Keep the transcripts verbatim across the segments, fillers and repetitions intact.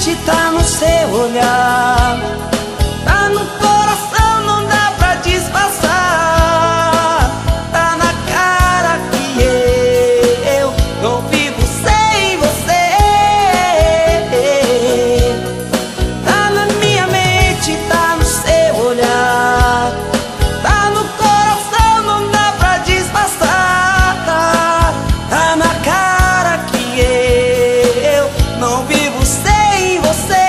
mente, tá no seu olhar, tá no coração, não dá pra disfarçar. Tá na cara que eu não vivo sem você. Tá na minha mente, tá no seu olhar, tá no coração, não dá pra disfarçar. Tá na cara que eu não vivo sem você.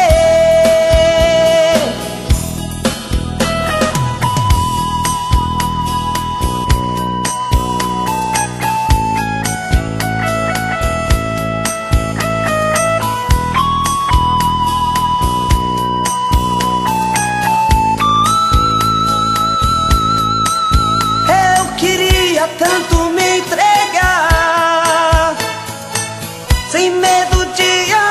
Eu queria tanto me entregar, sem medo de